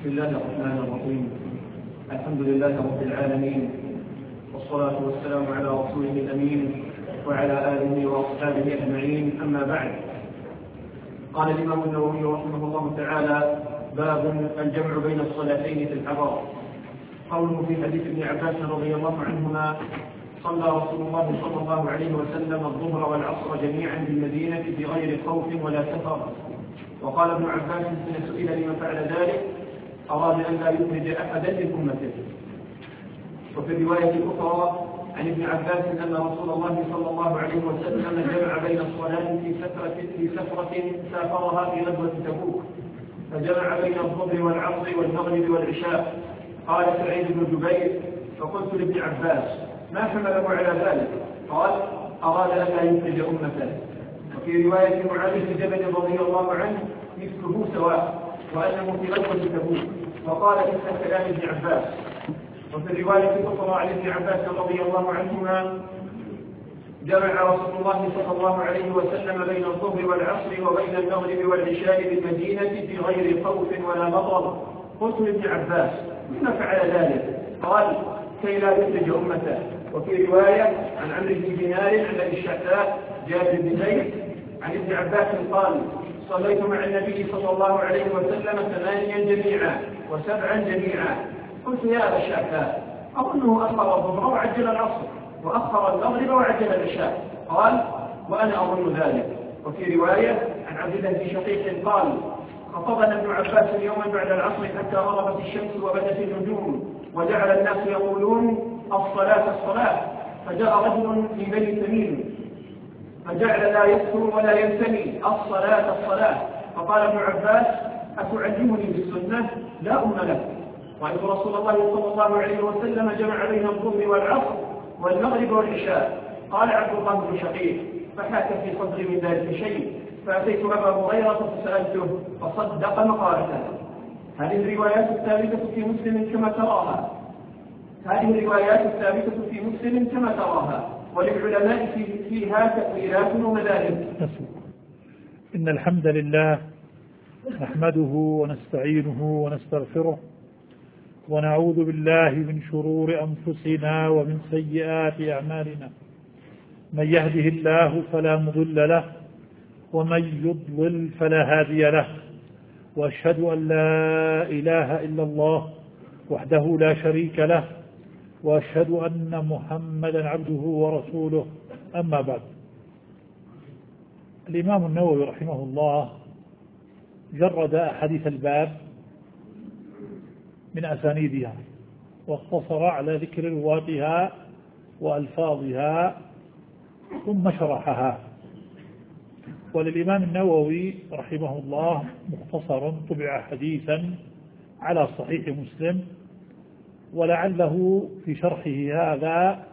بسم الله الرحمن الرحيم. الحمد لله رب العالمين، والصلاة والسلام على رسوله الأمين وعلى آله وأصحابه أجمعين، أما بعد. قال الإمام النووي رحمه الله تعالى: باب الجمع بين الصلاتين في الحضر. قوله في حديث ابن عباس رضي الله عنهما: صلى رسول الله صلى الله عليه وسلم الظهر والعصر جميعا بالمدينة بغير خوف ولا سفر. وقال ابن عباس حين سئل لما فعل ذلك أراد أن لا يخرج أحدا من أمته. وفي الرواية الأخرى عن ابن عباس أن رسول الله صلى الله عليه وسلم جمع بين الصلاة في سفرة سافرها في غزوة تبوك، فجمع بين الظهر والعصر والمغرب والعشاء. قال سعيد بن جبير: فقلت لابن عباس: ما حمله على ذلك؟ قال: أراد أن لا يخرج أمته. وفي رواية معاذ بن جبل رضي الله عنه مثله سواء، وأنه في غزوة تبوك، وقال مثل كلام ابن عباس. وفي الرواية الأخرى عن ابن عباس رضي الله عنهما: جمع رسول الله صلى الله عليه وسلم بين الظهر والعصر وبين المغرب والعشاء بالمدينة في غير خوف ولا مطر. قلت لابن عباس: لما فعل ذلك؟ قال: كي لا يخرج أمته. وفي رواية عن عمرو بن دينار عن أبي الشعثاء جابر بن زيد عن ابن عباس قال: صليت مع النبي صلى الله عليه وسلم 8 جميعا و7 جميعا. قلت: يا أبا الشعثاء، أظنه أخر الظهر وعجل العصر، وأخر المغرب وعجل العشاء. قال: وأنا أظن ذلك. وفي رواية عن عبد الله بن شقيق قال: خطبنا ابن عباس يوما بعد العصر حتى غربت الشمس وبدت النجوم، وجعل الناس يقولون: الصلاة الصلاة. فجاء رجل في بني تميم فجعل لا يذكر ولا ينتمي: الصلاة الصلاة. فقال ابن عباس: أتعلمني بالسنة؟ لا أم لك. رأيت رسول الله صلى الله عليه وسلم جمع بين الظهر والعصر والمغرب والعشاء. قال عبد الله بن شقيق: فحاك في صدري من ذلك شيء، فأتيت أبا هريرة فسألته فصدق مقالته. هذه الروايات الثابتة في مسلم كما تراها، وللعلماء فيها تأويلات ومذاهب. إن الحمد لله نحمده ونستعينه ونستغفره، ونعوذ بالله من شرور أنفسنا ومن سيئات أعمالنا. من يهده الله فلا مضل له، ومن يضلل فلا هادي له. وأشهد أن لا إله إلا الله وحده لا شريك له، وأشهد أن محمدا عبده ورسوله. أما بعد، الإمام النووي رحمه الله جرد أحاديث الباب من أسانيدها، واقتصر على ذكر رواتها وألفاظها ثم شرحها. وللإمام النووي رحمه الله مختصر طبع حديثا على صحيح مسلم، ولعله في شرحه هذا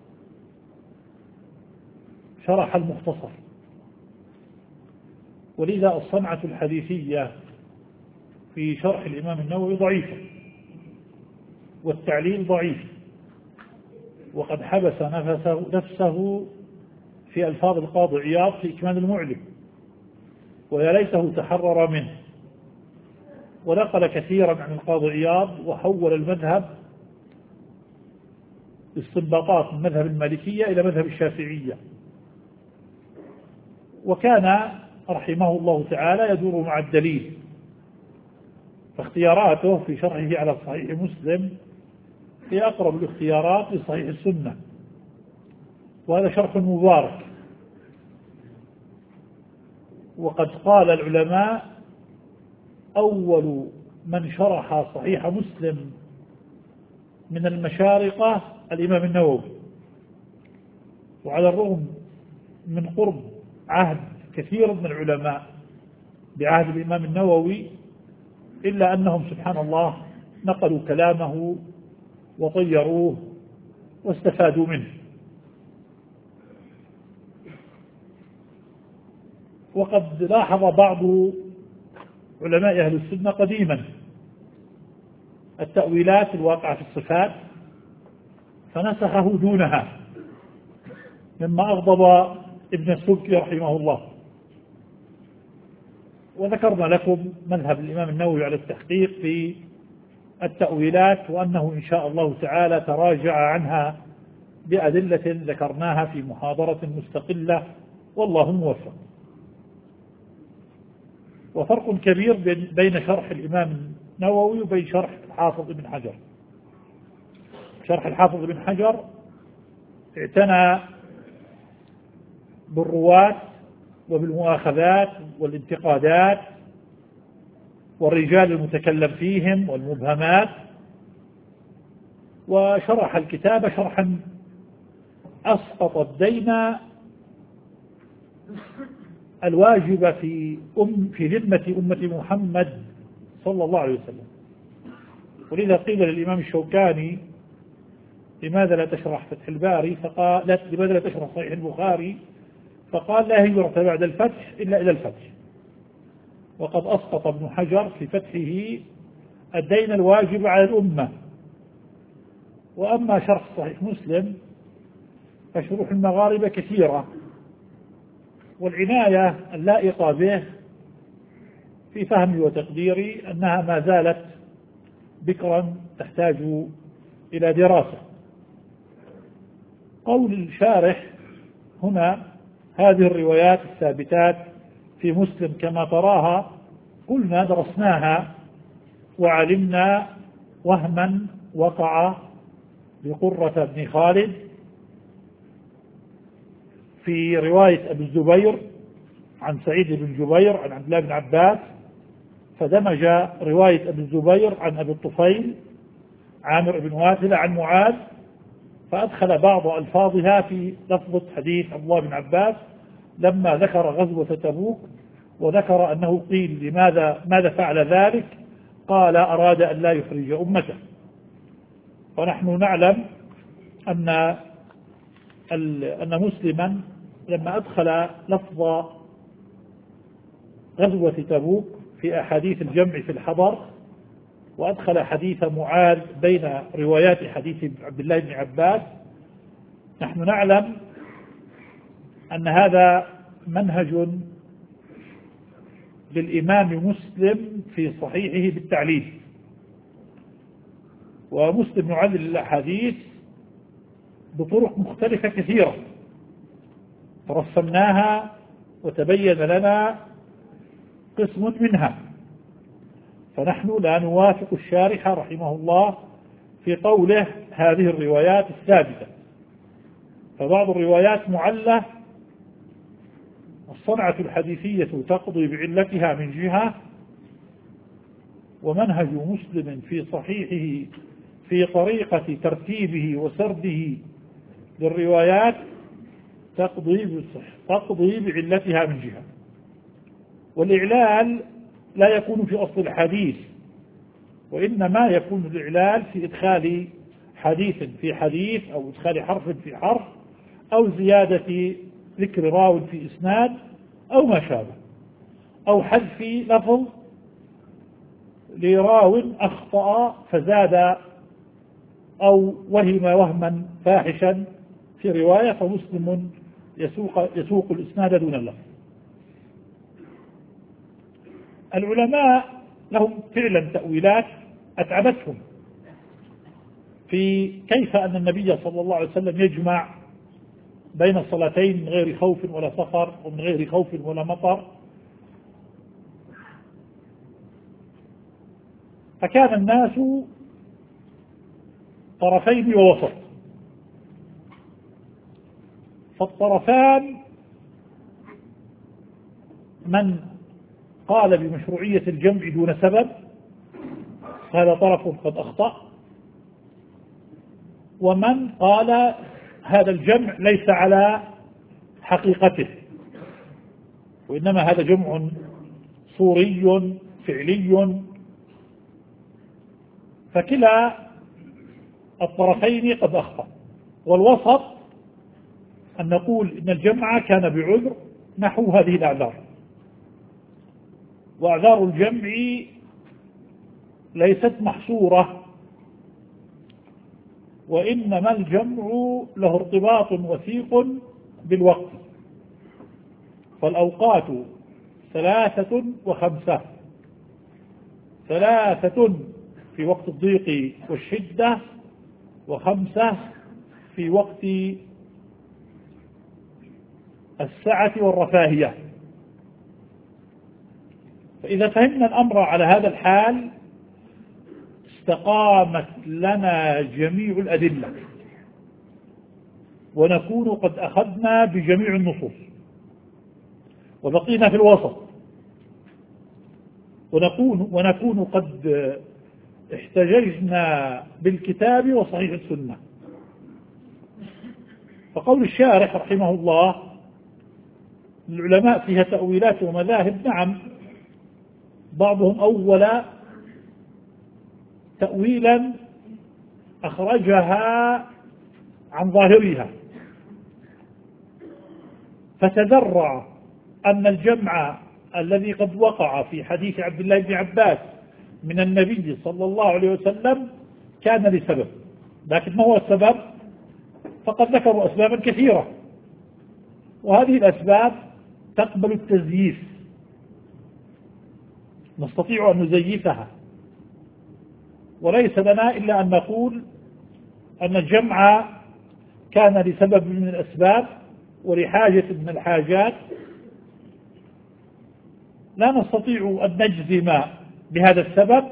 شرح المختصر. ولذا الصنعة الحديثية في شرح الإمام النووي ضعيفة، والتعليل ضعيف، وقد حبس نفسه في ألفاظ القاضي عياض في إكمال المعلم، ويا ليته تحرر منه، ونقل كثيرا عن القاضي عياض، وحول المذهب استنباطات من مذهب المالكية إلى مذهب الشافعية. وكان رحمه الله تعالى يدور مع الدليل، فاختياراته في شرحه على صحيح مسلم هي أقرب الاختيارات لصحيح السنة، وهذا شرح مبارك. وقد قال العلماء: أول من شرح صحيح مسلم من المشارقة الإمام النووي. وعلى الرغم من قرب عهد كثير من العلماء بعهد الإمام النووي، إلا أنهم سبحان الله نقلوا كلامه وطيروه واستفادوا منه. وقد لاحظ بعض علماء أهل السنة قديما التأويلات الواقعة في الصفات فنسخه دونها، مما أغضب ابن السبكي رحمه الله. وذكرنا لكم مذهب الإمام النووي على التحقيق في التأويلات، وأنه إن شاء الله تعالى تراجع عنها بأدلة ذكرناها في محاضرة مستقلة، والله موفق. وفرق كبير بين شرح الإمام النووي وبين شرح الحافظ ابن حجر. شرح الحافظ ابن حجر اعتنى بالرواة وبالمؤاخذات والانتقادات والرجال المتكلم فيهم والمبهمات، وشرح الكتاب شرحا أسقط الدين الواجب في ذمة أمة محمد صلى الله عليه وسلم. ولذا قيل للإمام الشوكاني: لماذا لا تشرح فتح الباري؟ فقال: لماذا لا تشرح صحيح البخاري؟ فقال: لا هجرة بعد الفتح إلا إلى الفتح. وقد أسقط ابن حجر في فتحه الدين الواجب على الأمة. وأما شرح صحيح مسلم فشروح المغاربة كثيرة، والعناية اللائقة به في فهمي وتقديري أنها ما زالت بكرا تحتاج إلى دراسة. قول الشارح هنا: هذه الروايات الثابتات في مسلم كما تراها، قلنا درسناها وعلمنا وهما وقع بقرة بن خالد في رواية أبي الزبير عن سعيد بن جبير عن عبد الله بن عباس، فدمج رواية أبي الزبير عن أبي الطفيل عامر بن واثلة عن معاذ، فأدخل بعض ألفاظها في لفظة حديث عبد الله بن عباس لما ذكر غزوة تبوك، وذكر أنه قيل: ماذا فعل ذلك؟ قال: أراد أن لا يخرج أمته. ونحن نعلم أن مسلما لما أدخل لفظ غزوة تبوك في أحاديث الجمع في الحضر، وأدخل حديث معاذ بين روايات حديث عبد الله بن عباس، نحن نعلم أن هذا منهج للإمام مسلم في صحيحه بالتعليل. ومسلم يعلل الأحاديث بطرق مختلفة كثيرة رسمناها وتبين لنا قسم منها، فنحن لا نوافق الشارح رحمه الله في قوله هذه الروايات الثابتة. فبعض الروايات معلة، الصنعة الحديثية تقضي بعلتها من جهة، ومنهج مسلم في صحيحه في طريقة ترتيبه وسرده للروايات تقضي بعلتها من جهة. والإعلال لا يكون في أصل الحديث، وإنما يكون الإعلال في إدخال حديث في حديث، أو إدخال حرف في حرف، أو زيادة ذكر راو في إسناد أو ما شابه، أو حذف لفظ لراو أخطأ فزاد أو وهم وهما فاحشا في رواية، فمسلم يسوق الإسناد دون اللفظ. العلماء لهم فعلا تأويلات أتعبتهم في كيف أن النبي صلى الله عليه وسلم يجمع بين الصلاتين من غير خوف ولا سفر ومن غير خوف ولا مطر. فكان الناس طرفين ووسط، فالطرفان من قال بمشروعية الجمع دون سبب، هذا طرف قد أخطأ، ومن قال هذا الجمع ليس على حقيقته، وإنما هذا جمع صوري فعلي. فكلا الطرفين قد أخطأ. والوسط أن نقول إن الجمع كان بعذر نحو هذه الأعذار. وأعذار الجمع ليست محصورة، وإنما الجمع له ارتباط وثيق بالوقت. فالأوقات 3 و5، 3 في وقت الضيق والشدة، و5 في وقت السعة والرفاهية. فإذا فهمنا الأمر على هذا الحال استقامت لنا جميع الأدلة، ونكون قد أخذنا بجميع النصوص وبقينا في الوسط، ونكون قد احتججنا بالكتاب وصحيح السنة. فقول الشارح رحمه الله العلماء فيها تأويلات ومذاهب، نعم، بعضهم أول تأويلا أخرجها عن ظاهرها، فتدرع أن الجمع الذي قد وقع في حديث عبد الله بن عباس من النبي صلى الله عليه وسلم كان لسبب، لكن ما هو السبب؟ فقد ذكروا أسبابا كثيرة، وهذه الأسباب تقبل التزييف، نستطيع أن نزيفها، وليس لنا إلا أن نقول أن الجمع كان لسبب من الأسباب ولحاجة من الحاجات. لا نستطيع أن نجزم بهذا السبب،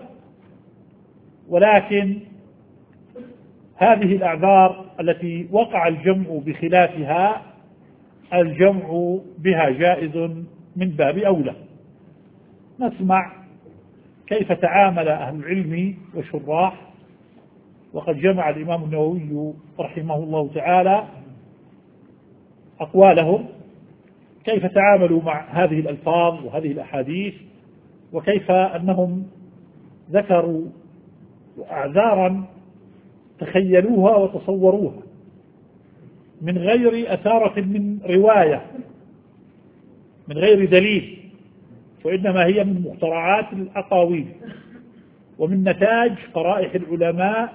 ولكن هذه الأعذار التي وقع الجمع بخلافها الجمع بها جائز من باب أولى. نسمع كيف تعامل أهل العلم والشراح، وقد جمع الإمام النووي رحمه الله تعالى أقوالهم، كيف تعاملوا مع هذه الألفاظ وهذه الأحاديث، وكيف أنهم ذكروا أعذارا تخيلوها وتصوروها من غير أثارة من رواية، من غير دليل، وإنما هي من مخترعات الأقاويل ومن نتاج قرائح العلماء،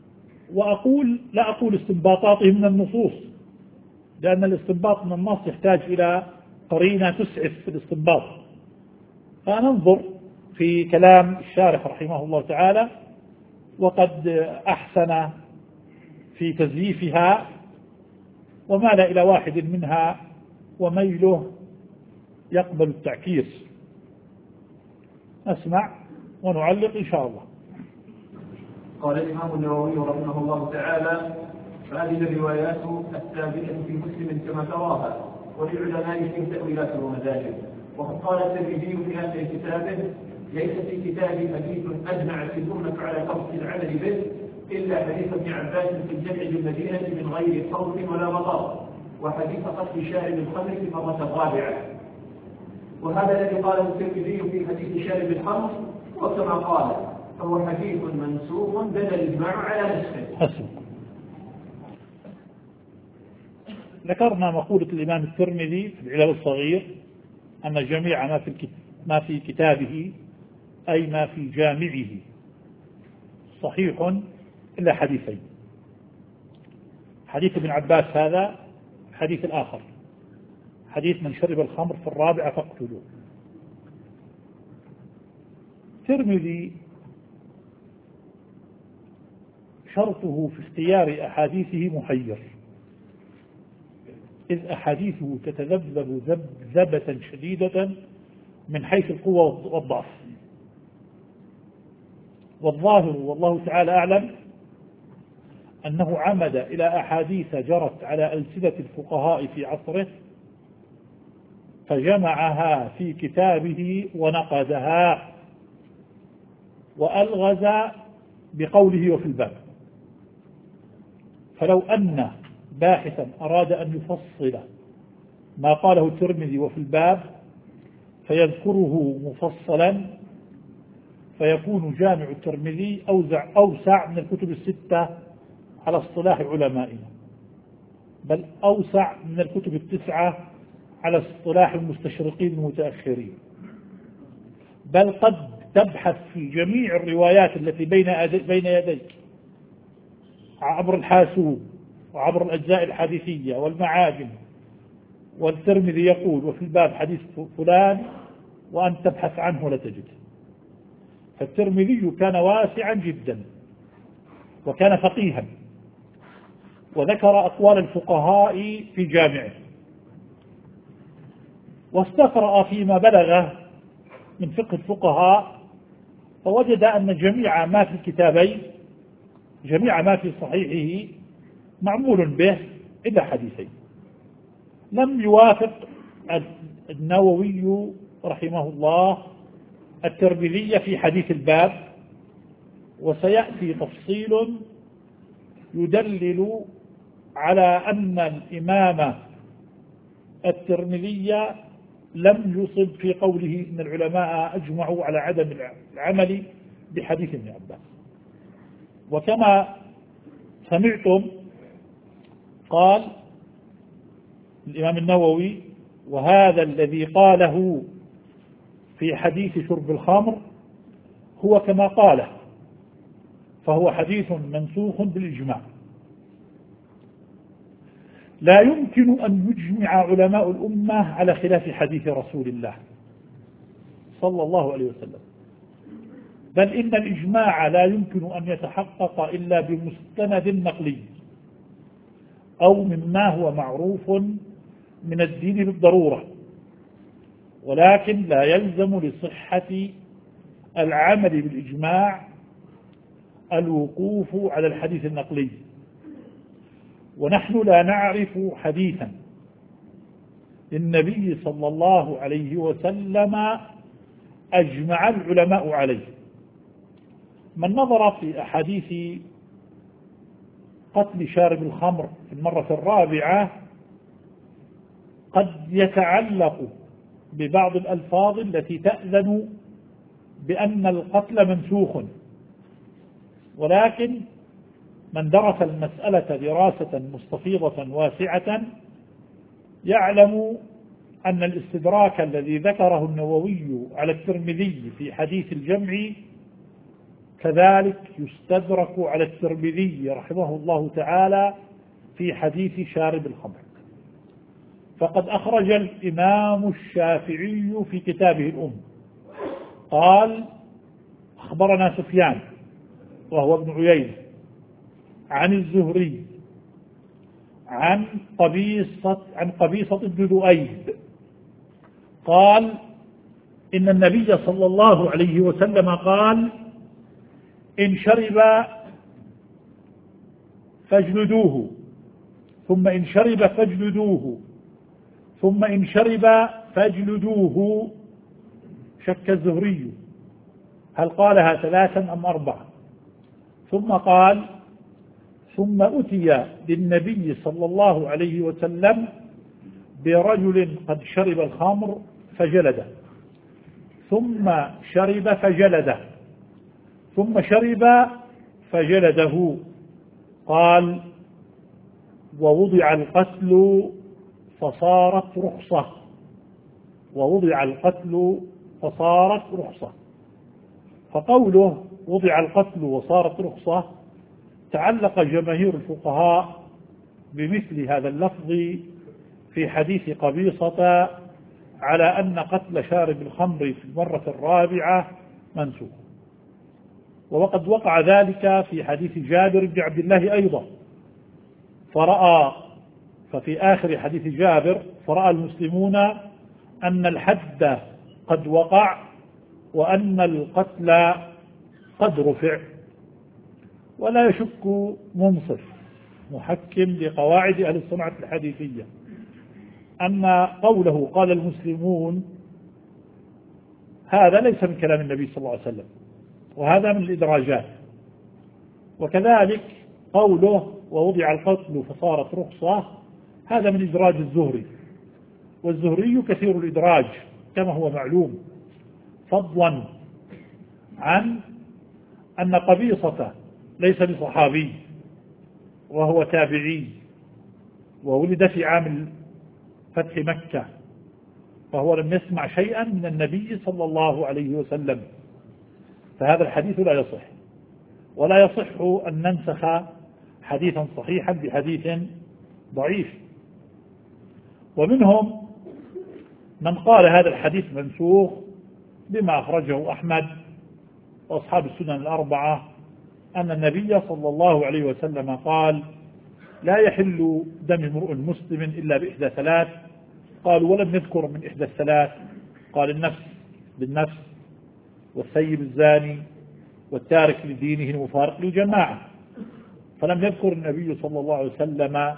لا أقول استنباطاتهم من النصوص، لأن الاستنباط من النص يحتاج إلى قرينة تسعف في الاستنباط. فننظر في كلام الشارح رحمه الله تعالى، وقد أحسن في تزييفها ومال إلى واحد منها، وميله يقبل التعكيس. نسمع ونعلق إن شاء الله. قال الإمام النووي رحمه الله تعالى: هذه الروايات الثابتة في مسلم كما تراها، وللعلماء في تأويلات ومذاهب. وقد قال الترمذي في آخر كتابه: ليس في كتابي حديث أجمع في الأمة على ترك العمل به إلا حديث ابن عباس في الجمع بالمدينة من غير خوف ولا مطار، وحديث قتل شارب الخمر في المرة الرابعة. وهذا الذي قاله الترمذي في حديث شارب الخمر، وكما قال فهو حديث منسوخ دل الإجماع على نسخه. ذكرنا مقولة الإمام الترمذي في العلل الصغير أن جميع ما في كتابه أي ما في جامعه صحيح إلا حديثين: حديث ابن عباس هذا، الحديث الآخر حديث من شرب الخمر في الرابعة فاقتلوه. الترمذي شرطه في اختيار أحاديثه محير، إذ أحاديثه تتذبذب ذبذبة شديدة من حيث القوة والضعف. والظاهر والله تعالى أعلم أنه عمد إلى أحاديث جرت على ألسنة الفقهاء في عصره، فجمعها في كتابه ونقدها وألغز بقوله وفي الباب. فلو أن باحثا أراد أن يفصل ما قاله الترمذي وفي الباب فيذكره مفصلا، فيكون جامع الترمذي أوسع من الكتب الستة على اصطلاح علمائنا، بل أوسع من الكتب التسعة على اصطلاح المستشرقين المتأخرين، بل قد تبحث في جميع الروايات التي بين يديك عبر الحاسوب وعبر الأجزاء الحديثية والمعاجم، والترمذي يقول وفي الباب حديث فلان، وأن تبحث عنه لا تجد. فالترمذي كان واسعا جدا وكان فقيها، وذكر أقوال الفقهاء في جامعه، واستقرأ فيما بلغه من فقه الفقهاء، فوجد أن جميع ما في الكتابين، جميع ما في صحيحه معمول به إلا حديثين. لم يوافق النووي رحمه الله الترمذي في حديث الباب، وسيأتي تفصيل يدلل على أن الإمام الترمذي لم يصب في قوله إن العلماء أجمعوا على عدم العمل بحديث ابن عباس. وكما سمعتم قال الإمام النووي: وهذا الذي قاله في حديث شرب الخمر هو كما قاله، فهو حديث منسوخ بالإجماع. لا يمكن أن يجمع علماء الأمة على خلاف حديث رسول الله صلى الله عليه وسلم، بل إن الإجماع لا يمكن أن يتحقق إلا بمستند نقلي أو مما هو معروف من الدين بالضرورة، ولكن لا يلزم لصحة العمل بالإجماع الوقوف على الحديث النقلي. ونحن لا نعرف حديثا للنبي صلى الله عليه وسلم أجمع العلماء عليه. من نظر في أحاديث قتل شارب الخمر في المرة الرابعة قد يتعلق ببعض الألفاظ التي تأذن بأن القتل منسوخ، ولكن من درس المسألة دراسة مستفيضة واسعة يعلم أن الاستدراك الذي ذكره النووي على الترمذي في حديث الجمع كذلك يستدرك على الترمذي رحمه الله تعالى في حديث شارب الخمر. فقد أخرج الإمام الشافعي في كتابه الأم قال: أخبرنا سفيان وهو ابن عيينة عن الزهري عن قبيصة بن ذؤيب قال: إن النبي صلى الله عليه وسلم قال: إن شرب فاجلدوه، ثم إن شرب فاجلدوه، ثم إن شرب فاجلدوه. شك الزهري هل قالها 3 أم 4؟ ثم قال: ثم أتي للنبي صلى الله عليه وسلم برجل قد شرب الخمر فجلده، ثم شرب فجلده، ثم شرب فجلده. قال: ووضع القتل فصارت رخصة، ووضع القتل فصارت رخصة. فقوله وضع القتل وصارت رخصة تعلق جماهير الفقهاء بمثل هذا اللفظ في حديث قبيصة على أن قتل شارب الخمر في المرة الرابعة منسوخ. وقد وقع ذلك في حديث جابر بن عبد الله أيضا، ففي آخر حديث جابر فرأى المسلمون أن الحد قد وقع وأن القتل قد رفع. ولا يشك منصف محكم لقواعد أهل الصنعة الحديثية أن قوله قال المسلمون هذا ليس من كلام النبي صلى الله عليه وسلم، وهذا من الإدراجات. وكذلك قوله ووضع القتل فصارت رخصة هذا من إدراج الزهري، والزهري كثير الإدراج كما هو معلوم، فضلا عن أن قبيصة ليس بصحابي وهو تابعي، وولد في عام فتح مكة، فهو لم يسمع شيئا من النبي صلى الله عليه وسلم، فهذا الحديث لا يصح. ولا يصح أن ننسخ حديثا صحيحا بحديث ضعيف. ومنهم من قال هذا الحديث منسوخ بما أخرجه أحمد وأصحاب السنن الأربعة أن النبي صلى الله عليه وسلم قال: لا يحل دم امرؤ مسلم إلا بإحدى ثلاث. قالوا: ولم يذكر من إحدى الثلاث. قال: النفس بالنفس، والثيب الزاني، والتارك لدينه المفارق للجماعة. فلم يذكر النبي صلى الله عليه وسلم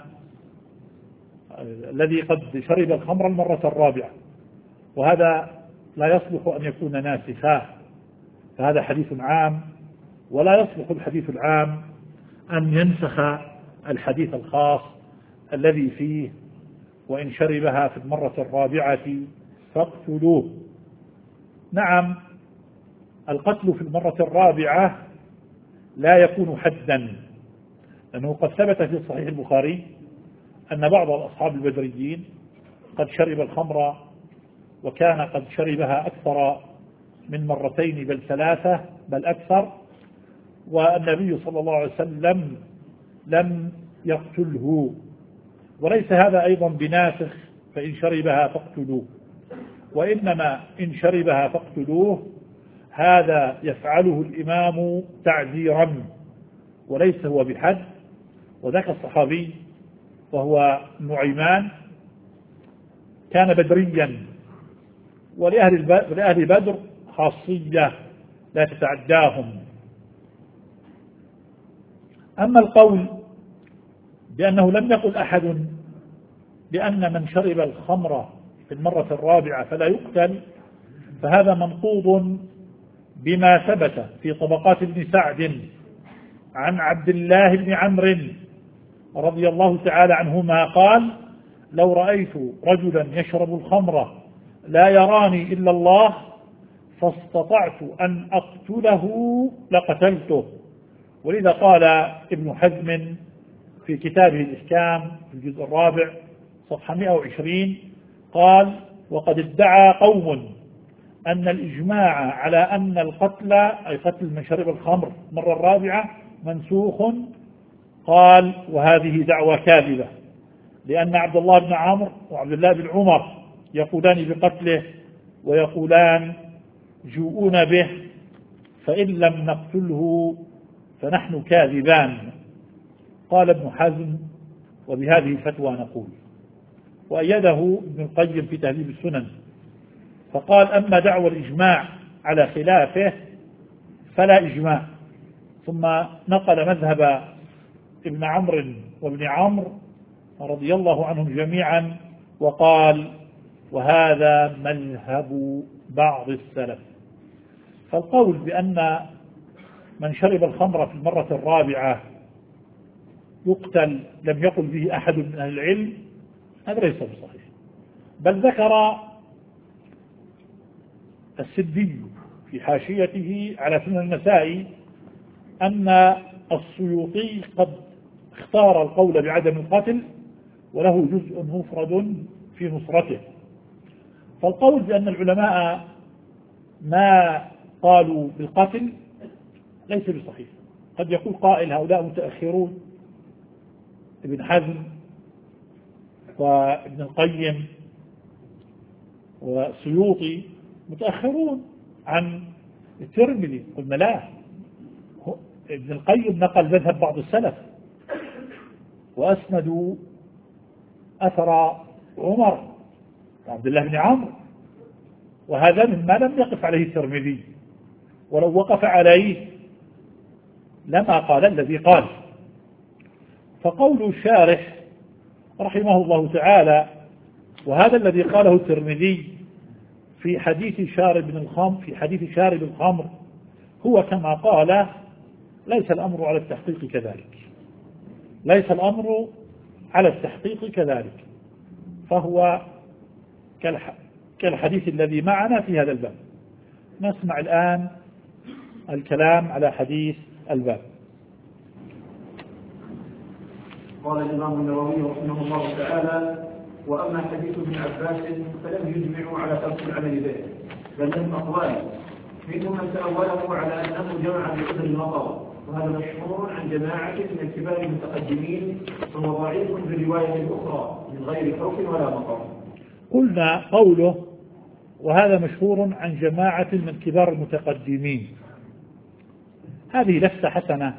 الذي قد شرب الخمر المرة الرابعة، وهذا لا يصلح أن يكون ناسخا، فهذا حديث عام، ولا يصلح الحديث العام أن ينسخ الحديث الخاص الذي فيه: وإن شربها في المرة الرابعة فاقتلوه. نعم، القتل في المرة الرابعة لا يكون حدا، لأنه قد ثبت في صحيح البخاري أن بعض الأصحاب البدريين قد شرب الخمر، وكان قد شربها أكثر من مرتين بل ثلاثة بل أكثر، والنبي صلى الله عليه وسلم لم يقتله. وليس هذا أيضا بناسخ: فإن شربها فاقتلوه، وإنما إن شربها فاقتلوه هذا يفعله الإمام تعزيرا، وليس هو بحد. وذاك الصحابي وهو نعيمان كان بدريا، ولأهل بدر خاصية لا تتعداهم. أما القول بأنه لم يقل أحد بأن من شرب الخمر في المرة الرابعة فلا يقتل، فهذا منقوض بما ثبت في طبقات ابن سعد عن عبد الله بن عمرو رضي الله تعالى عنهما قال: لو رأيت رجلا يشرب الخمر لا يراني إلا الله فاستطعت أن أقتله لقتلته. ولذا قال ابن حزم في كتابه الإحكام في الجزء الرابع صفحة 120 قال: وقد ادعى قوم أن الإجماع على أن القتل، أي قتل من شرب الخمر مرة الرابعة، منسوخ. قال: وهذه دعوة كاذبة، لأن عبد الله بن عمرو وعبد الله بن عمر يقولان بقتله ويقولان جوؤون به، فإن لم نقتله فنحن كاذبان. قال ابن حزم: وبهذه الفتوى نقول. وأيده ابن القيم في تهذيب السنن فقال: أما دعوى الإجماع على خلافه فلا إجماع. ثم نقل مذهب ابن عمرو وابن عمرو رضي الله عنهم جميعا وقال: وهذا مذهب بعض السلف. فالقول بأن من شرب الخمر في المرة الرابعة يقتل لم يقل به أحد من أهل العلم، هذا ليس بصحيح. بل ذكر السدي في حاشيته على سنن النسائي أن السيوطي قد اختار القول بعدم القتل، وله جزء مفرد في نصرته. فالقول بأن العلماء ما قالوا بالقتل ليس بصحيح. قد يقول قائل: هؤلاء متأخرون، ابن حزم وابن القيم والسيوطي متأخرون عن الترمذي. قلنا لا، ابن القيم نقل مذهب بعض السلف وأسندوا أثر عمر وعبد الله بن عمرو، وهذا مما لم يقف عليه الترمذي، ولو وقف عليه لما قال الذي قال. فقول الشارح رحمه الله تعالى: وهذا الذي قاله الترمذي في حديث شارب الخمر هو كما قال، ليس الأمر على التحقيق كذلك، ليس الأمر على التحقيق كذلك، فهو كالحديث الذي معنا في هذا الباب. نسمع الآن الكلام على حديث الباب. قال الإمام النووي رحمه الله تعالى: وأما حديث ابن عباس فلم يجمعوا على ترك العمل به، بل لهم أقوال، منهم من تأوله على أنه جمع بعذر المطر، وهذا مشهور عن جماعة من كبار المتقدمين، ثم ضعيف بالرواية الأخرى من غير خوف ولا مطر. قلنا قوله: وهذا مشهور عن جماعة من كبار المتقدمين، هذه لفتة حسنة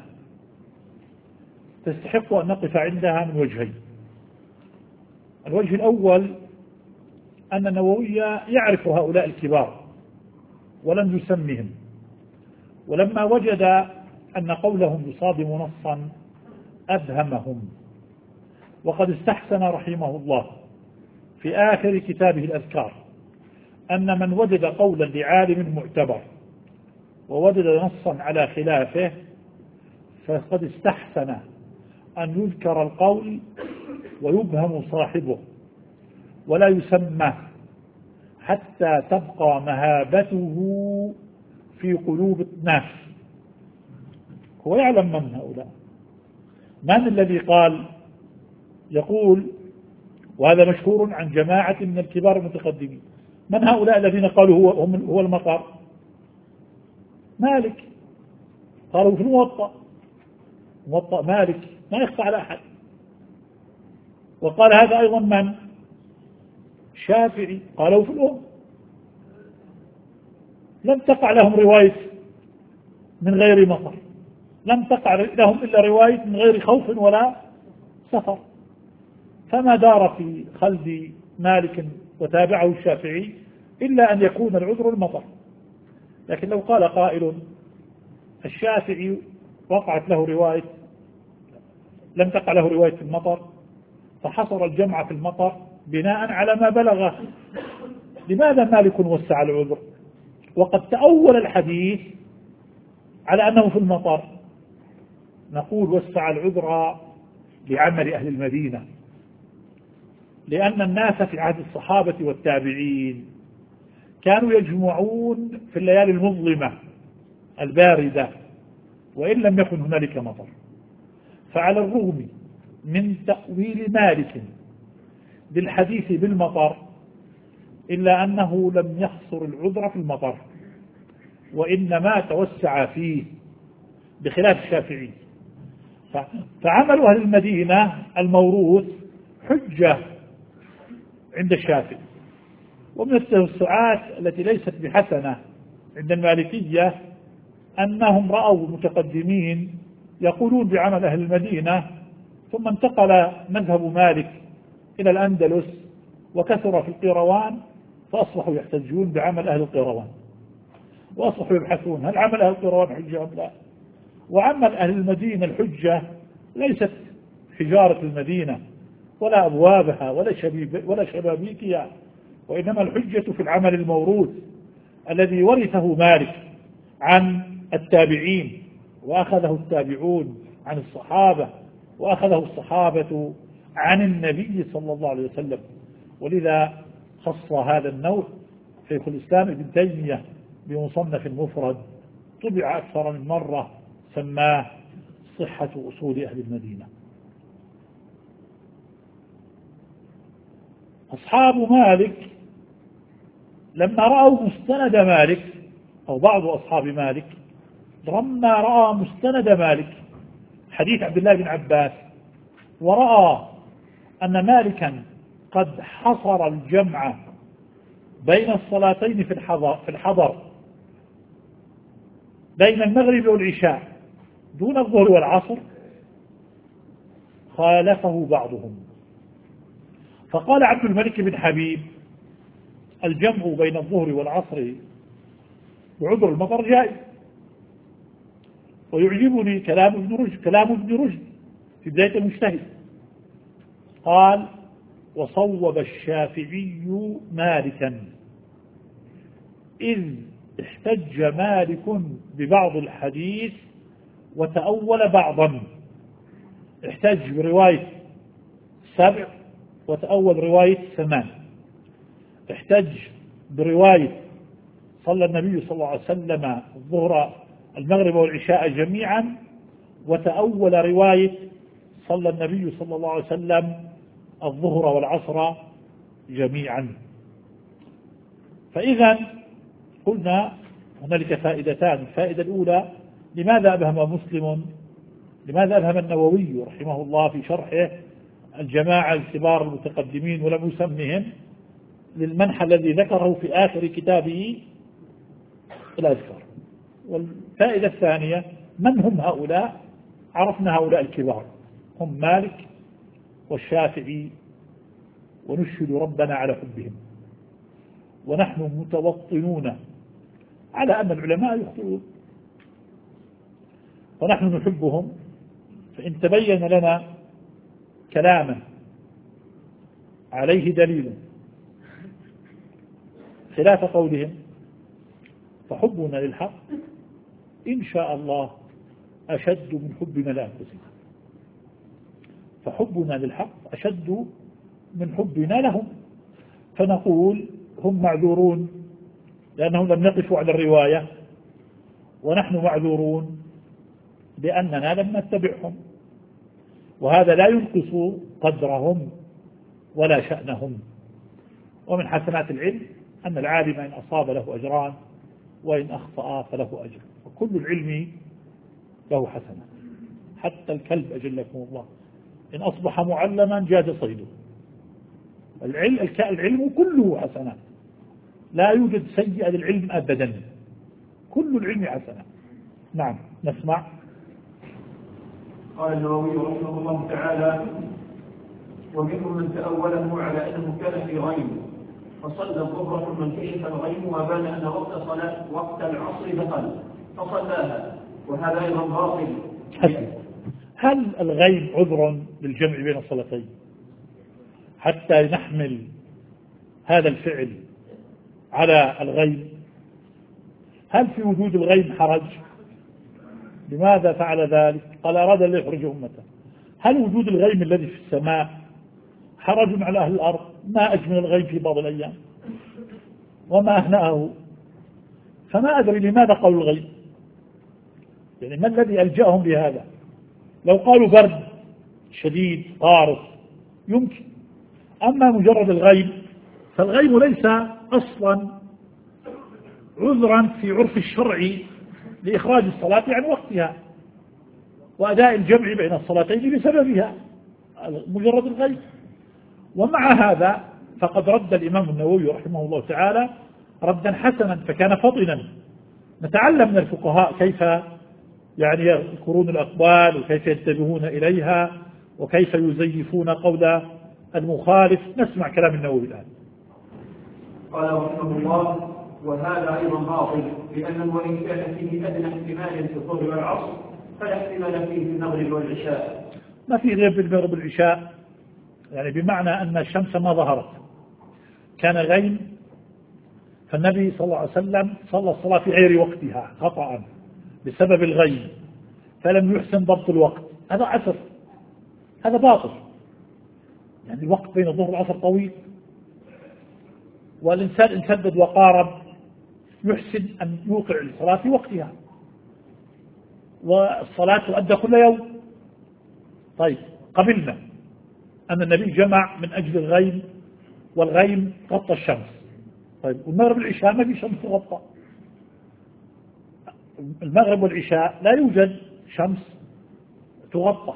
تستحق أن نقف عندها من وجهين. الوجه الأول أن النووي يعرف هؤلاء الكبار ولم يسمهم، ولما وجد أن قولهم يصادم نصا أبهمهم، وقد استحسن رحمه الله في آخر كتابه الأذكار أن من وجد قولا لعالم معتبر ووجد نصا على خلافه فقد استحسن أن يذكر القول ويبهم صاحبه ولا يسمى حتى تبقى مهابته في قلوب الناس. هو يعلم من هؤلاء، من الذي قال، يقول وهذا مشهور عن جماعة من الكبار المتقدمين، من هؤلاء الذين قالوا هو المطر؟ مالك، قالوا في موطأ مالك ما يخفى على أحد. وقال هذا أيضا من؟ شافعي، قالوا في الأم. لم تقع لهم رواية من غير مطر، لم تقع لهم إلا رواية من غير خوف ولا سفر. فما دار في خلد مالك وتابعه الشافعي إلا أن يكون العذر المطر. لكن لو قال قائل الشافعي وقعت له رواية، لم تقع له رواية في المطر، فحصر الجمع في المطر بناء على ما بلغه، لماذا مالك وسع العذر وقد تأول الحديث على أنه في المطر؟ نقول وسع العذر لعمل أهل المدينة، لأن الناس في عهد الصحابة والتابعين كانوا يجمعون في الليالي المظلمة الباردة وإن لم يكن هنالك مطر. فعلى الرغم من تأويل مالك للحديث بالمطر إلا أنه لم يحصر العذر في المطر، وإنما توسع فيه بخلاف الشافعي. فعمل أهل المدينة الموروث حجة عند الشافعي. ومن التوسعات التي ليست بحسنة عند المالكية أنهم رأوا المتقدمين يقولون بعمل أهل المدينة، ثم انتقل مذهب مالك إلى الأندلس وكثر في القيروان، فأصبحوا يحتجون بعمل أهل القيروان، وأصبحوا يبحثون هل عمل أهل القيروان حجة أم لا. وعمل أهل المدينة الحجة ليست حجارة المدينة ولا أبوابها ولا شبابيكها، وإنما الحجة في العمل الموروث الذي ورثه مالك عن التابعين، وأخذه التابعون عن الصحابة، وأخذه الصحابة عن النبي صلى الله عليه وسلم. ولذا خص هذا النوع شيخ الإسلام ابن تيمية بمصنف مفرد طبع أكثر من مرة سماه صحة أصول أهل المدينة. أصحاب مالك لما رأوا مستند مالك، أو بعض أصحاب مالك لما رأى مستند مالك حديث عبد الله بن عباس، ورأى أن مالكا قد حصر الجمع بين الصلاتين في الحضر بين المغرب والعشاء دون الظهر والعصر، خالفه بعضهم، فقال عبد الملك بن حبيب الجمع بين الظهر والعصر بعذر المطر جائز. ويعجبني كلام ابن رشد في بداية المجتهد، قال وصوب الشافعي مالكا إذ احتج مالك ببعض الحديث وتأول بعضا، احتج برواية 7 وتأول رواية 8، احتج برواية صلى النبي صلى الله عليه وسلم الظهر المغرب والعشاء جميعا، وتأول رواية صلى النبي صلى الله عليه وسلم الظهر والعصر جميعا. فإذا قلنا هنالك فائدتان. الفائدة الأولى لماذا أبهم النووي رحمه الله في شرحه الجماعة الكبار المتقدمين ولم يسمهم للمنحى الذي ذكره في آخر كتابه الأذكار. والفائدة الثانية من هم هؤلاء؟ عرفنا هؤلاء الكبار هم مالك والشافعي، ونشهد ربنا على حبهم، ونحن متوطنون على أن العلماء يخطئون، ونحن نحبهم، فإن تبين لنا كلاما عليه دليل خلاف قولهم فحبنا للحق إن شاء الله أشد من حبنا لأنفسنا، فحبنا للحق أشد من حبنا لهم، فنقول هم معذورون لأنهم لم يقفوا على الرواية، ونحن معذورون لأننا لم نتبعهم، وهذا لا ينقص قدرهم ولا شأنهم. ومن حسنات العلم أن العالم إن أصاب له أجران وإن أخطأ فله أجر، وكل العلم له حسنة، حتى الكلب أجلكم الله إن أصبح معلما جاز صيده. العلم كله حسنات، لا يوجد سيئة للعلم أبدا، كل العلم حسنة. نعم نسمع. قال النووي رحمه الله تعالى: ومنهم من تأوله على أنه كان في غيم فصلى الظهر ثم انكشف الغيم وبان أن وقت العصر دخل فصلاها، وهذا أيضا باطل. هل الغيم عذر للجمع بين الصلاتين حتى نحمل هذا الفعل على الغيم؟ هل في وجود الغيم حرج؟ لماذا فعل ذلك؟ قال أراد أن يخرج أمته. هل وجود الغيم الذي في السماء حرج على أهل الأرض؟ ما أجمل الغيم في بعض الأيام وما أهنأه، فما أدري لماذا قالوا الغيم، يعني ما الذي ألجأهم بهذا؟ لو قالوا برد شديد قارس يمكن، أما مجرد الغيم فالغيم ليس أصلا عذرا في عرف الشرع لإخراج الصلاة عن وقتها وأداء الجمع بين الصلاتين بسببها، مجرد الغيم. ومع هذا فقد رد الإمام النووي رحمه الله تعالى ردا حسنا، فكان فطنا. نتعلم من الفقهاء كيف يعني يذكرون الأقوال وكيف ينتبهون إليها وكيف يزيفون قول المخالف. نسمع كلام النووي الآن. قال رحمه الله: وهذا أيضا باطل، لأنه وإن كان فيه أدنى احتمال في الظهر والعصر فلا احتمال فيه في المغرب والعشاء. ما في غير في المغرب والعشاء، يعني بمعنى أن الشمس ما ظهرت، كان غيم، فالنبي صلى الله عليه وسلم صلى الصلاة في غير وقتها خطأ بسبب الغيم فلم يحسن ضبط الوقت، هذا عسر، هذا باطل. يعني الوقت بين الظهر والعصر طويل، والإنسان إن سدد وقارب يحسن أن يوقع الصلاة في وقتها، والصلاة تؤدى كل يوم. طيب قبلنا أن النبي جمع من أجل الغيم، والغيم غطى الشمس. طيب والمغرب والعشاء ما في شمس تغطى، المغرب والعشاء لا يوجد شمس تغطى.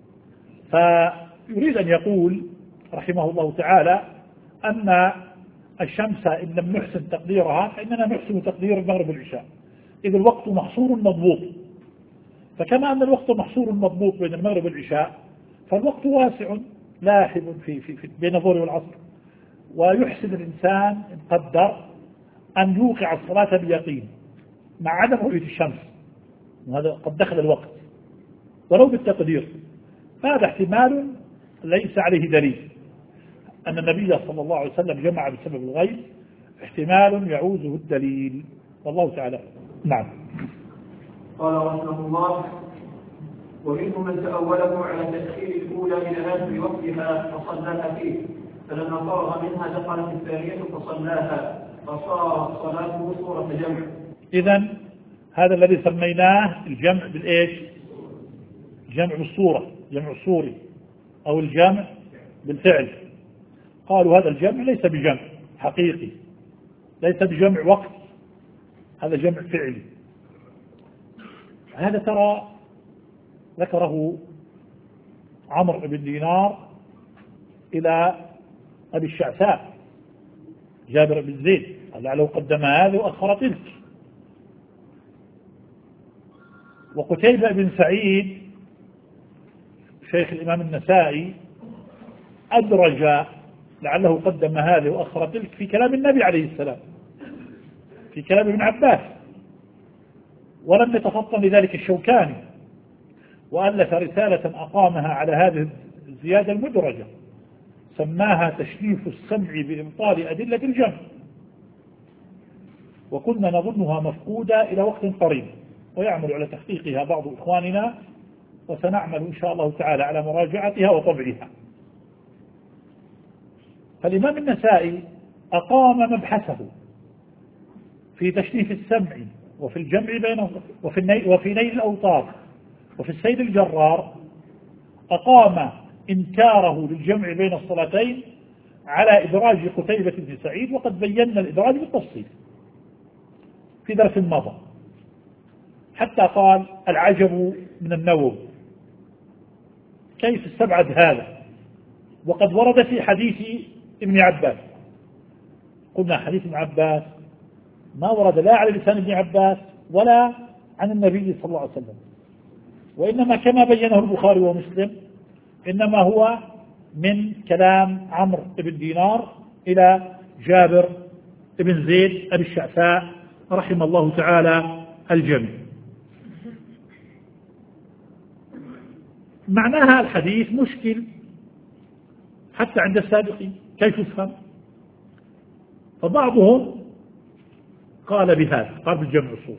فيريد أن يقول رحمه الله تعالى أن الشمس إن لم نحسن تقديرها فإننا نحسن تقدير المغرب والعشاء، إذا الوقت محصور مضبوط. فكما أن الوقت محصور مضبوط بين المغرب والعشاء فالوقت واسع لاحظ في بين الظهر والعصر، ويحسن الإنسان إن قدر أن يوقع الصلاة بيقين مع عدم رؤية الشمس، وهذا قد دخل الوقت ولو بالتقدير، فهذا احتمال ليس عليه دليل. أن النبي صلى الله عليه وسلم جمع بسبب الغيب احتمال يعوزه الدليل، والله تعالى نعم. قال رحمه الله: ومنهم من تأوله على تأخير الأولى إلى آخر وقتها فصلاها فيه، فلما فرغ منها دخلت الثانية فصلاها، فصارت صلاته صورة جمع. إذن هذا الذي سميناه الجمع بالإيش؟ جمع بالصورة، جمع الصوري، أو الجمع بالفعل. قالوا هذا الجمع ليس بجمع حقيقي، ليس بجمع وقت، هذا جمع فعلي. هذا ترى ذكره عمرو بن دينار إلى أبي الشعثاء جابر بن زيد، قال لو قدم هذا وأخر تلك. وقتيبة بن سعيد شيخ الإمام النسائي أدرج، لعله قدم هذه وأخر تلك، في كلام النبي عليه السلام، في كلام ابن عباس، ولم يتفطن لذلك الشوكاني، وألف رسالة أقامها على هذه الزيادة المدرجة، سماها تشريف السمع بإبطال أدلة الجمع، وكنا نظنها مفقودة إلى وقت قريب، ويعمل على تحقيقها بعض إخواننا، وسنعمل إن شاء الله تعالى على مراجعتها وطبعها. فالإمام النسائي أقام مبحثه في تشريف السمع وفي الجمع بينهم وفي نيل الأوطار وفي السيد الجرار، أقام إنكاره للجمع بين الصلاتين على إدراج قتيبة بن سعيد، وقد بينا الإدراج بالتفصيل في درس مضى، حتى قال العجب من النووي كيف استبعد هذا وقد ورد في حديث ابن عباس. قلنا حديث ابن عباس ما ورد لا على لسان ابن عباس ولا عن النبي صلى الله عليه وسلم، وإنما كما بينه البخاري ومسلم إنما هو من كلام عمرو بن دينار إلى جابر بن زيد أبي الشعثاء رحم الله تعالى الجميع. معناها الحديث مشكل حتى عند السابقين، كيف يفهم؟ فبعضهم قال بهذا، قال بالجمع الصوري.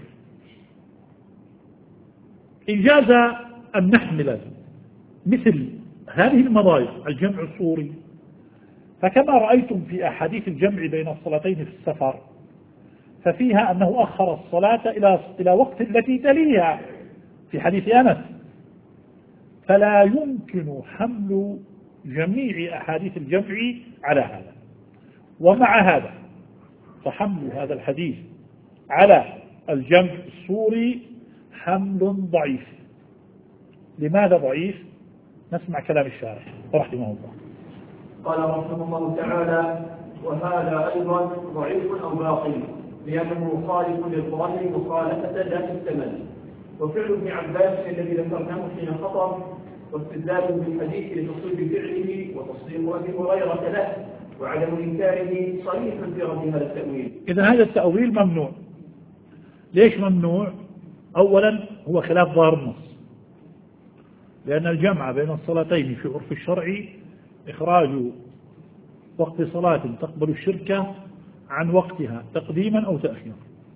إن جاز أن نحمل مثل هذه المضايق الجمع الصوري، فكما رأيتم في أحاديث الجمع بين الصلاتين في السفر، ففيها أنه أخر الصلاة إلى وقت التي تليها في حديث أنس، فلا يمكن حمل جميع أحاديث الجمع على هذا. ومع هذا فحمل هذا الحديث على الجمع الصوري حمل ضعيف. لماذا ضعيف؟ نسمع كلام الشارح رحمه الله. قال رحمه الله تعالى: وهذا أيضا ضعيف أو باطل، لأنه مخالف للظاهر مخالفة ذات الثمن. وفعل ابن عباس الذي ذكرناه حين خطر، واستدلال بالحديث لتصويب فعله وتصديق أبي هريرة له وعدم إنكاره صريح في رد هذا التأويل. إذا هذا التأويل ممنوع. ليش ممنوع؟ أولا هو خلاف ظاهر النص، لأن الجمع بين الصلاتين في عرف الشرع إخراج وقت صلاة تقبل الشركة عن وقتها تقديما أو تأخيرا،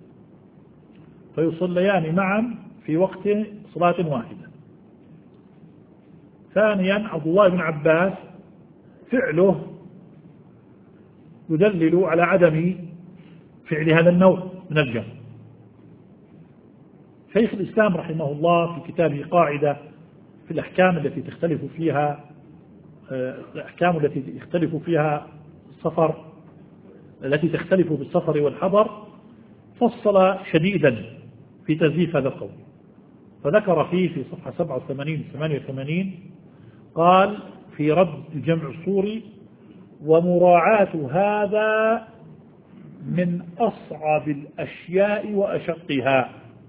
فيصليان معا في وقت صلاة واحدة. ثانيا عبد الله بن عباس فعله يدلل على عدم فعل هذا النوع من الجمع. شيخ الإسلام رحمه الله في كتابه قاعدة في الأحكام التي يختلف فيها السفر، التي تختلف بالسفر والحضر، فصل شديدا في تزييف هذا القول، فذكر فيه في صفحة 87-88 قال في رد الجمع الصوري: ومراعاة هذا من أصعب الأشياء وأشقها،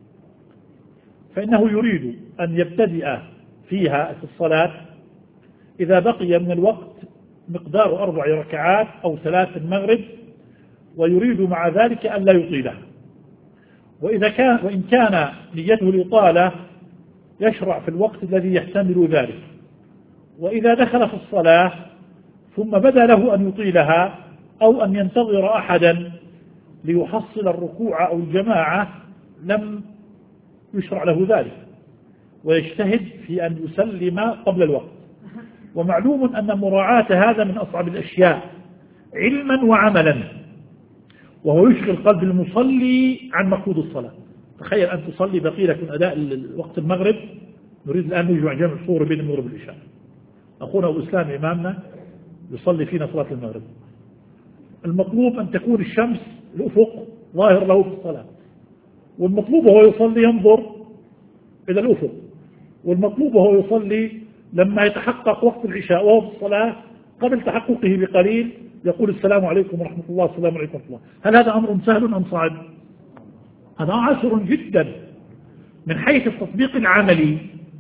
فإنه يريد أن يبتدئ فيها في الصلاة إذا بقي من الوقت مقدار 4 ركعات أو 3 المغرب، ويريد مع ذلك أن لا يطيلها، وإن كان نيته الإطالة يشرع في الوقت الذي يحتمل ذلك، وإذا دخل في الصلاة ثم بدا له أن يطيلها أو أن ينتظر أحدا ليحصل الركوع أو الجماعة لم يشرع له ذلك، ويجتهد في أن يسلم قبل الوقت. ومعلوم أن مراعاة هذا من أصعب الأشياء علما وعملا، وهو يشغل قلب المصلي عن مقصود الصلاة. تخيل أن تصلي بقي لك من أداء وقت المغرب، نريد الآن نجمع جمع الصور بين المغرب والعشاء، أخونا أبو إسلام إمامنا يصلي فينا صلاة المغرب، المطلوب أن تكون الشمس الأفق ظاهر له في الصلاة، والمطلوب هو يصلي ينظر إلى الأفق، والمطلوب هو يصلي لما يتحقق وقت العشاء وهو في الصلاة قبل تحققه بقليل يقول السلام عليكم ورحمة الله، السلام عليكم ورحمة الله. هل هذا أمر سهل أم صعب؟ هذا عسر جدا، من حيث التطبيق العملي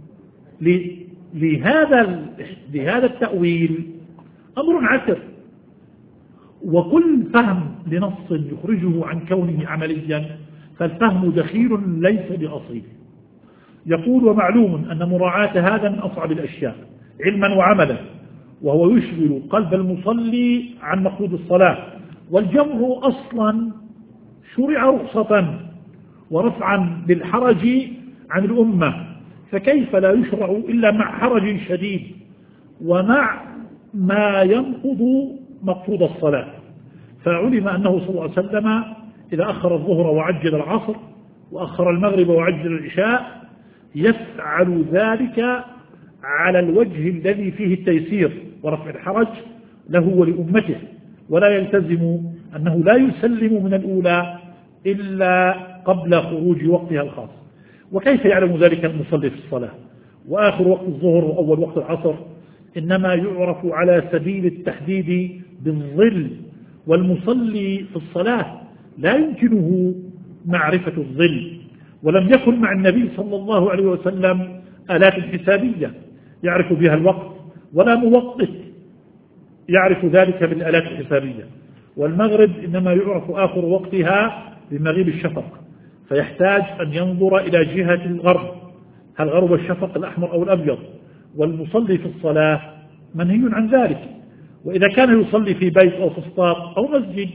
لهذا التأويل أمر عسر، وكل فهم لنص يخرجه عن كونه عمليا فالفهم دخيل ليس بأصيل. يقول: ومعلوم أن مراعاة هذا من أصعب الأشياء علما وعملا، وهو يشغل قلب المصلي عن مقصود الصلاة، والجمع أصلا شرع رخصة ورفعا للحرج عن الأمة، فكيف لا يشرع إلا مع حرج شديد ومع ما ينقض مقصود الصلاة. فعلم أنه صلى الله عليه وسلم إذا أخر الظهر وعجل العصر وأخر المغرب وعجل العشاء يفعل ذلك على الوجه الذي فيه التيسير ورفع الحرج له ولأمته، ولا يلتزم أنه لا يسلم من الأولى إلا قبل خروج وقتها الخاص. وكيف يعلم ذلك المصلي في الصلاة؟ وآخر وقت الظهر وأول وقت العصر إنما يعرف على سبيل التحديد بالظل، والمصلي في الصلاة لا يمكنه معرفة الظل، ولم يكن مع النبي صلى الله عليه وسلم آلات حسابية يعرف بها الوقت، ولا موقت يعرف ذلك بالآلات الحسابية. والمغرب إنما يعرف آخر وقتها بمغيب الشفق، فيحتاج أن ينظر إلى جهة الغرب، هل غرب الشفق الأحمر أو الأبيض، والمصلي في الصلاة منهي عن ذلك. وإذا كان يصلي في بيت أو فسطاط أو مسجد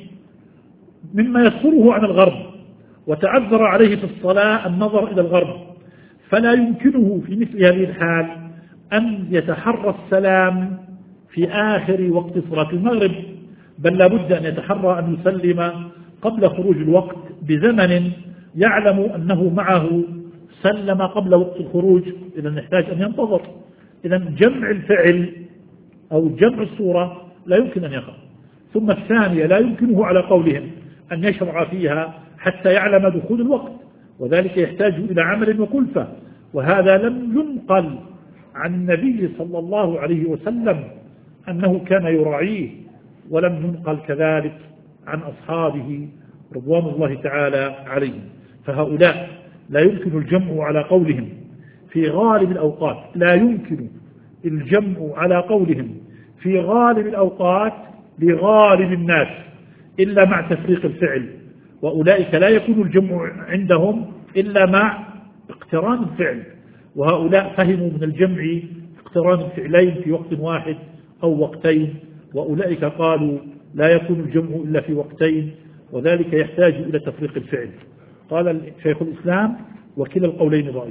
مما يصره عن الغرب وتعذر عليه في الصلاة النظر إلى الغرب، فلا يمكنه في مثل هذه الحال أن يتحرى السلام في آخر وقت صلاة المغرب، بل لابد أن يتحرى أن يسلم قبل خروج الوقت بزمن يعلم أنه معه سلم قبل وقت الخروج، إذا نحتاج أن ينتظر. إذا جمع الفعل أو جمع الصورة لا يمكن أن يقع. ثم الثانية لا يمكنه على قولهم أن يشرع فيها حتى يعلم دخول الوقت، وذلك يحتاج إلى عمل وكلفة، وهذا لم ينقل عن النبي صلى الله عليه وسلم أنه كان يراعيه، ولم ينقل كذلك عن أصحابه رضوان الله تعالى عليهم. فهؤلاء لا يمكن الجمع على قولهم في غالب الأوقات، لا يمكن الجمع على قولهم في غالب الأوقات لغالب الناس إلا مع تفريق الفعل، وأولئك لا يكون الجمع عندهم إلا مع اقتران الفعل، وهؤلاء فهموا من الجمع اقتران الفعلين في وقت واحد أو وقتين، وأولئك قالوا لا يكون الجمع إلا في وقتين، وذلك يحتاج إلى تفريق الفعل. قال شيخ الإسلام: وكلا القولين ضعيف،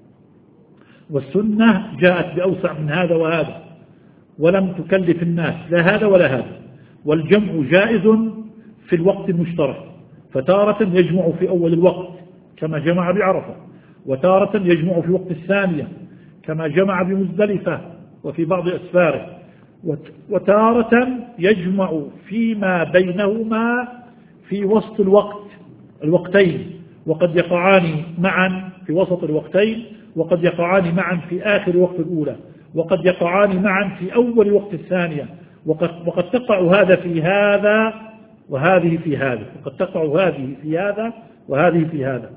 والسنة جاءت بأوسع من هذا وهذا ولم تكلف الناس لا هذا ولا هذا، والجمع جائز في الوقت المشترك، فتارة يجمع في أول الوقت كما جمع بعرفة، وتارة يجمع في وقت الثانية كما جمع بمزدلفة وفي بعض أسفاره، وتارة يجمع فيما بينهما في وسط الوقتين، وقد يقعان معا في وسط الوقتين، وقد يقعان معا في آخر وقت الأولى، وقد يقعان معا في أول وقت الثانية، وقد تقع هذا في هذا وهذه في هذا، وقد تقع هذه في هذا وهذه في هذا،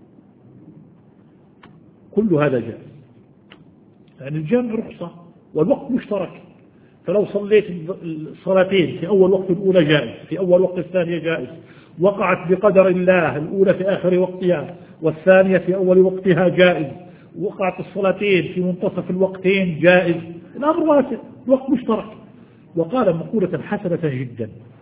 كل هذا جائز. يعني الجمع رخصة والوقت مشترك، فلو صليت الصلاتين في أول وقت الأولى جائز، في أول وقت الثانية جائز، وقعت بقدر الله الأولى في آخر وقتها والثانية في أول وقتها جائز، وقعت الصلاتين في منتصف الوقتين جائز، الأمر واسع، الوقت مشترك. وقال مقولة حسنة جدا: